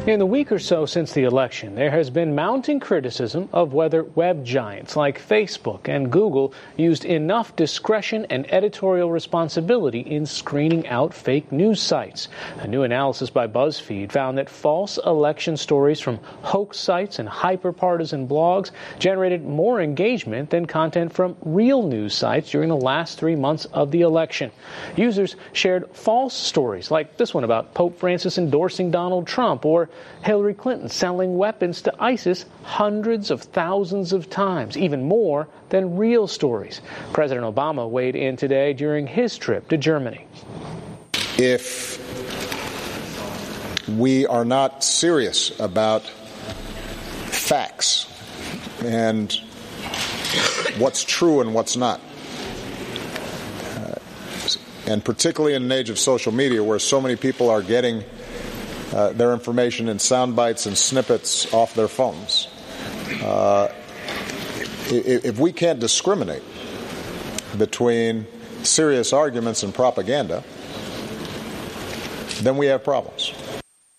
In the week or so since the election, there has been mounting criticism of whether web giants like Facebook and Google used enough discretion and editorial responsibility in screening out fake news sites. A new analysis by BuzzFeed found that false election stories from hoax sites and hyper-partisan blogs generated more engagement than content from real news sites during the last 3 months of the election. Users shared false stories like this one about Pope Francis endorsing Donald Trump or Hillary Clinton selling weapons to ISIS hundreds of thousands of times, even more than real stories. President Obama weighed in today during his trip to Germany. If we are not serious about facts and what's true and what's not, and particularly in an age of social media where so many people are getting their information in sound bites and snippets off their phones. If we can't discriminate between serious arguments and propaganda, then we have problems.